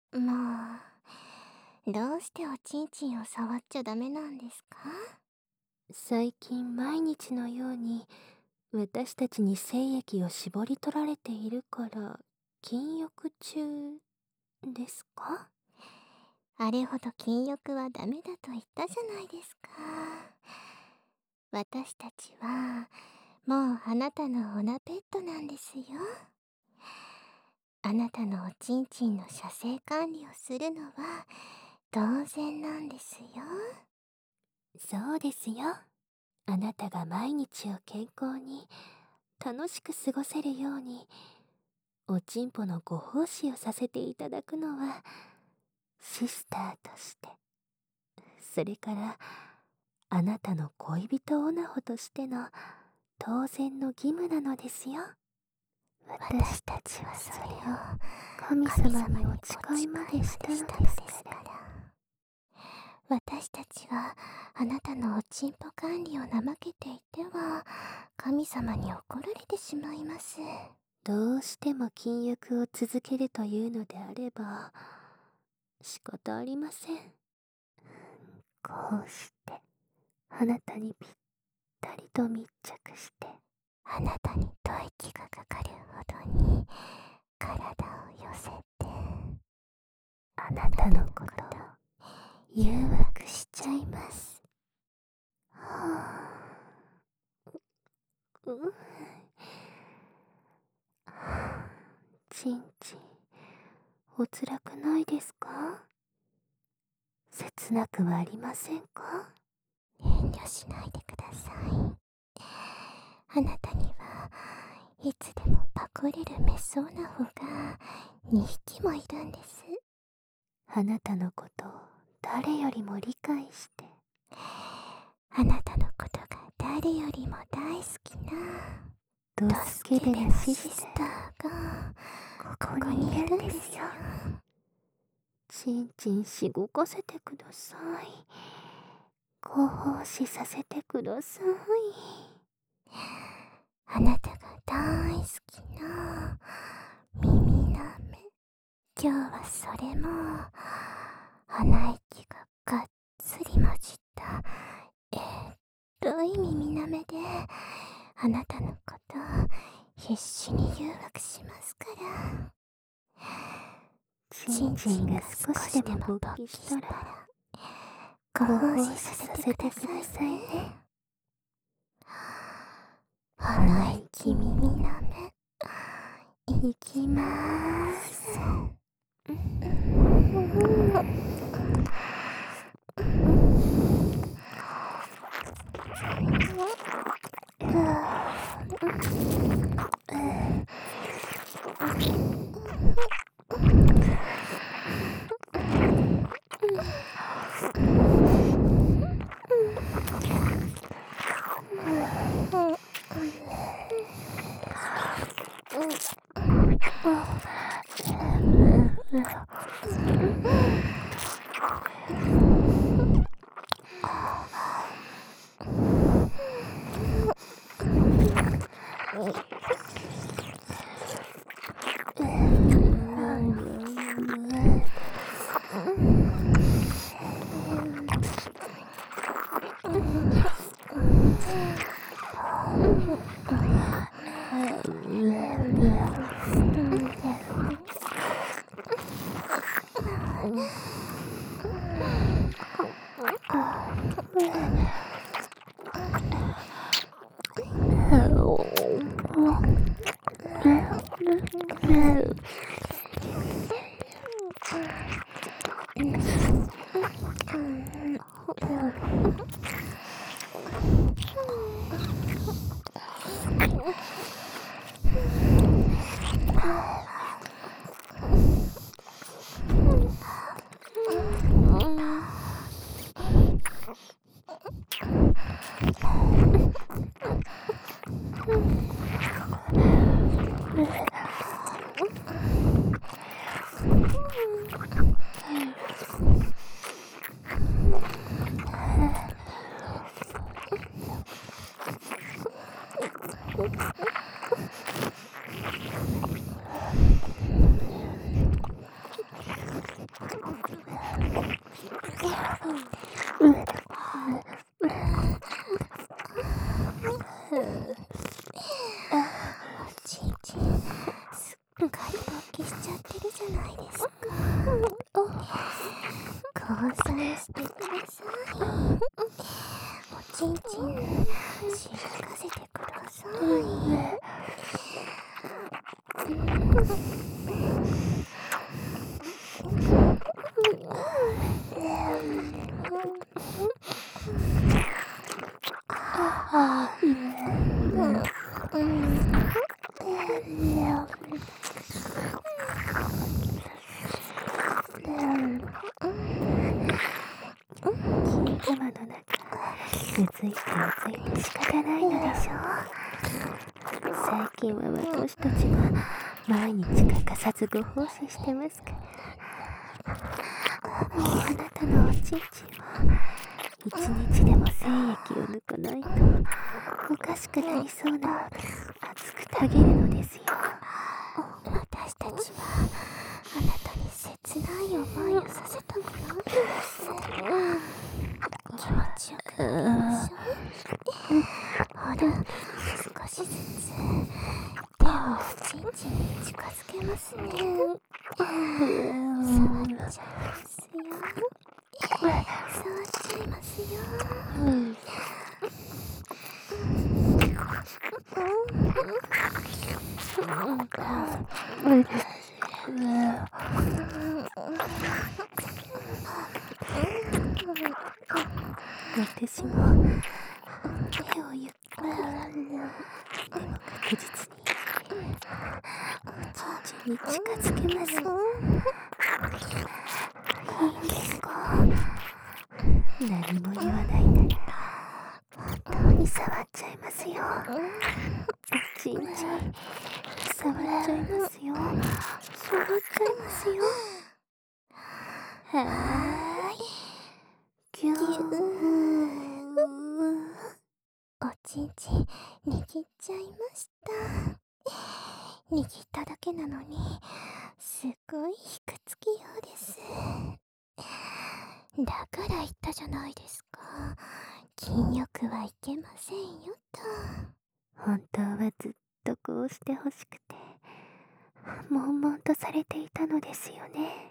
もう、どうしておちんちんを触っちゃダメなんですか？ 最近毎日のように私たちに精液を絞り取られているから禁欲中ですか？ あれほど禁欲はダメだと言ったじゃないですか。私たちは、もうあなたのオナペットなんですよ。あなたのおちんちんの射精管理をするのは当然なんですよ。 そうですよ。あなたが毎日を健康に楽しく過ごせるようにおちんぽのご奉仕をさせていただくのはシスターとして、それからあなたの恋人オナホとしての当然の義務なのですよ。 私たちはそれを神様にお誓いまでしたのですから。 私たちはあなたのおちんぽ管理を怠けていては神様に怒られてしまいます。 どうしても禁欲を続けるというのであれば仕方ありません。こうしてあなたにぴったりと密着して、 あなたに吐息がかかるほどに体を寄せて、 あなたのことを誘惑しちゃいます。はぁ、ちんちんおつらくないですか？切なくはありませんか？ 遠慮しないでください。あなたにはいつでもパクれるメスオナホが2匹もいるんです。 あなたのことを誰よりも理解して、 あなたのことが誰よりも大好きなドスケベなシスターがここにいるんですよ。ちんちんしごかせてください。ご奉仕させてください。 あなたが大好きな耳なめ。今日はそれも鼻息ががっつり混じったい耳なめであなたのこと必死に誘惑しますから。 ちんちんが少しでも勃起したらご奉仕させてくださいね。 鼻息耳なめいきまーす。 おちんちんすっかり勃起しちゃってるじゃないですか。交際してください。おちんちんしかせてください。 金玉の中、うついて仕方ないのでしょう。最近は私たちは毎日欠かさずご奉仕してますから。もうあなたのおちんちんは一日でも精液を抜かないとおかしくなりそうな熱くたげるのですよ。 私たちはあなたに切ない思いをさせたくないです。気持ちよくなりましょう。ほら、少しずつ手をおちんちんに近づけますね。触っちゃいますよ。触っちゃいますよ。 私も手をゆっくりでも確実におちんちんに近づけます。いいんですか？何も言わないなら本当に触っちゃいますよ。おちんちん触っちゃいますよ。触っちゃいますよ。はーい。ぎゅー。 おちんちん握っちゃいました。握っただけなのにすごいひくつきようです。だから言ったじゃないですか。禁欲はいけませんよと。 本当はずっとこうしてほしくて悶々とされていたのですよね。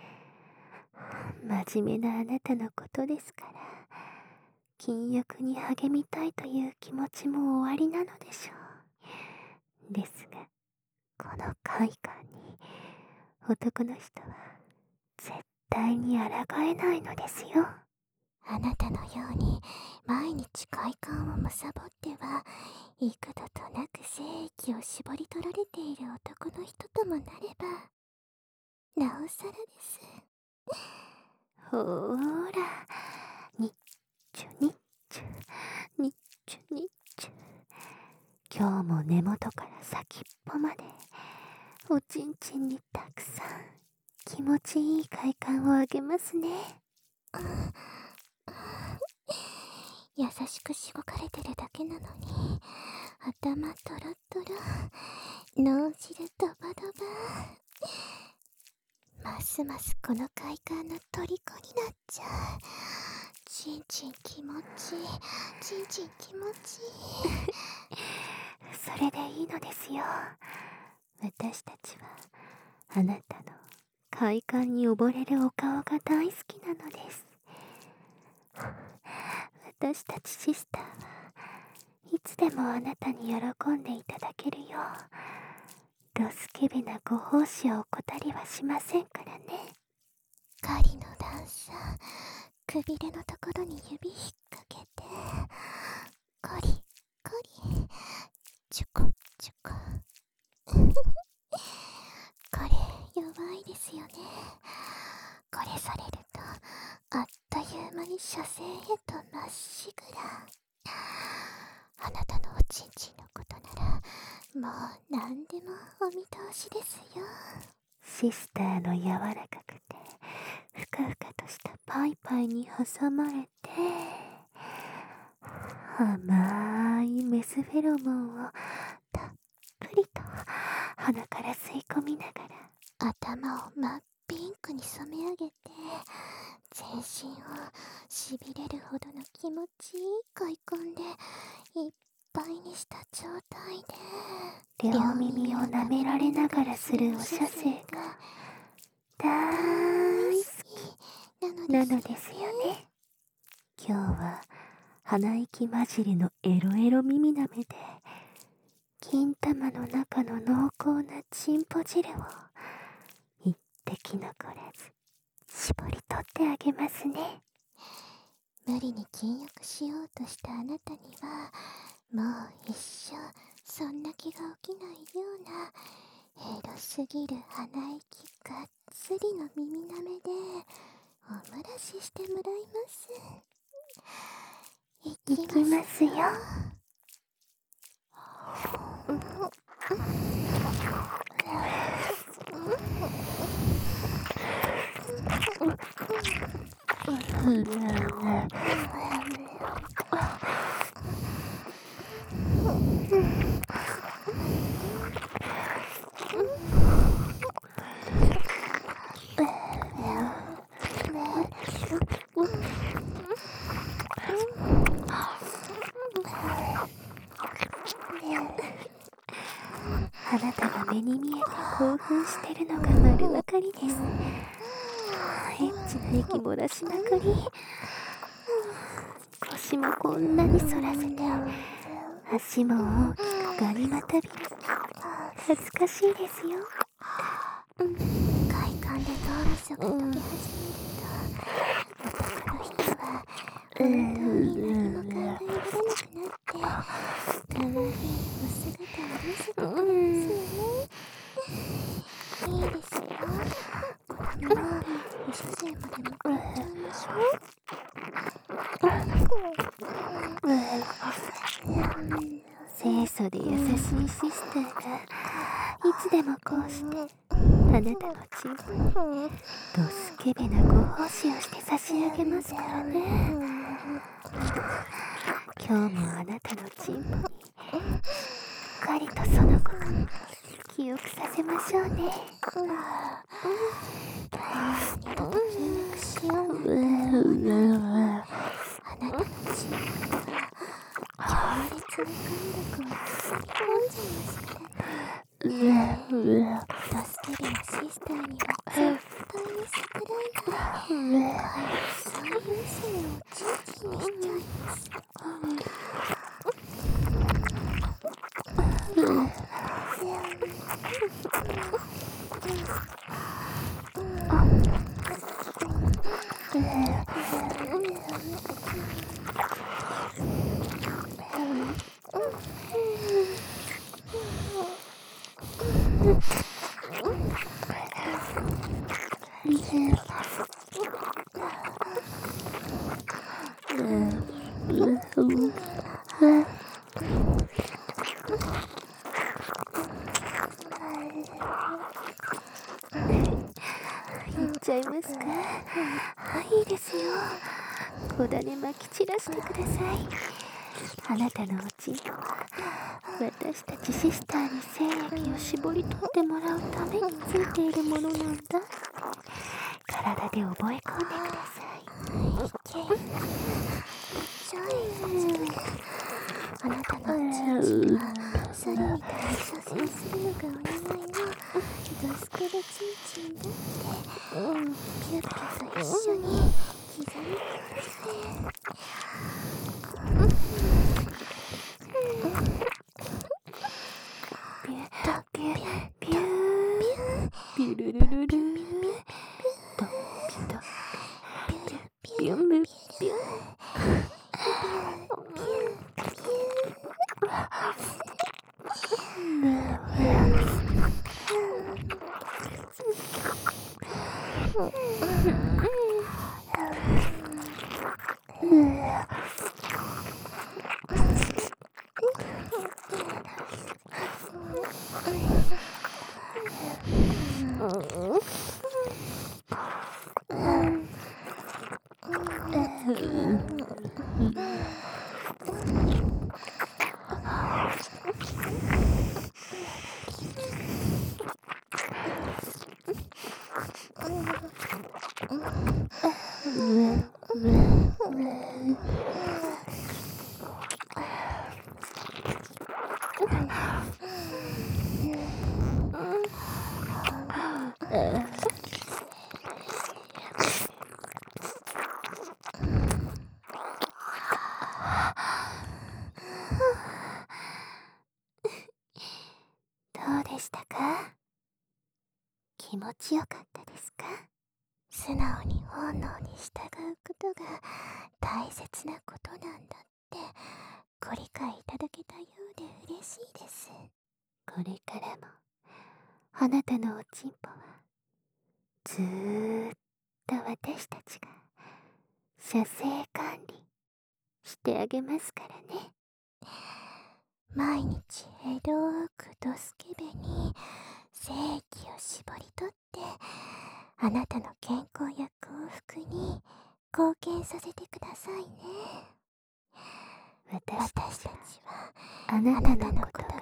真面目なあなたのことですから禁欲に励みたいという気持ちもおありなのでしょう。ですがこの快感に男の人は絶対に抗えないのですよ。 あなたのように毎日快感を貪っては幾度となく精液を絞り取られている男の人ともなればなおさらです。 ほーら、にっちゅにっちゅにっちゅにっちゅ、今日も根元から先っぽまでおちんちんにたくさん気持ちいい快感をあげますね。 優しくしごかれてるだけなのに頭トロトロ、脳汁ドバドバ。ますますこの快感の虜になっちゃう。ちんちん気持ちいい、ちんちん気持ちいい。 それでいいのですよ。私たちはあなたの快感に溺れるお顔が大好きなのです。私たちシスターはいつでもあなたに喜んでいただけるようドスケベなご奉仕を怠りはしませんからね。 狩りのダンサー、くびれのところに指引っ掛けてコリコリ、チュコチュコ。これ弱いですよね。これされるとあっという間に射精へとまっしぐら。あなたのおちんちんのことならもう何でもお見通しですよ。 シスターの柔らかくてふかふかとしたパイパイに挟まれて甘いメスフェロモンをたっぷりと鼻から吸い込みながら頭を真っピンクに染め上げて全身をしびれるほどの気持ちいい快感でいっぱいにした状態で、 両耳を舐められながらするお射精が大好きなのですよね。今日は鼻息混じりのエロエロ耳舐めで金玉の中の濃厚なチンポ汁を一滴残らず絞り取ってあげますね。 無理に禁欲しようとしたあなたにはもう一生そんな気が起きないようなエロすぎる鼻息がっつりの耳舐めでお漏らししてもらいます。いきますよ。 あなたが目に見えて興奮してるのが丸わかりです。エッチな息漏らしまくり。腰もこんなに反らせて足も大きくガニ股び恥ずかしいですよ。 快感で脳みそが溶け始めると男の人は本当に何も考えられなくなって可愛いお姿を見せてくれますよね。いいですよ。このままお射精まで持っていっちゃいましょう。 清楚で優しいシスターがいつでもこうしてあなたのチンポにドスケベなご奉仕をして差し上げますからね。今日もあなたのチンポにしっかりとその子を記憶させましょうね。 二度と禁欲しようなんてあなたのチンポには強烈な感力を吸い込んじゃいますからね。ドスケベなシスターには絶対に逆らえない最優勢をチンチンにしちゃいます。 いっちゃいますか。いいですよ。小種まき散らしてください。あなたのおちんぽは私たちシスターに精液を絞り取ってもらうためについているものなんだ。体で覚え込んでください。 あなたのチンチンはそれみたいに射精するのがお願いのドスケベチンチンだってピュッピュと一緒に刻みください。 ピュルルルルドンピドピュンピュン持ちよかったですか？ 素直に本能に従うことが大切なことなんだってご理解いただけたようで嬉しいです。 これからもあなたのおちんぽはずーっと私たちが射精管理してあげますからね。 毎日エロくドスケベに精液を絞り取ってあなたの健康や幸福に貢献させてくださいね。 私たちははあなあたのこなたのことと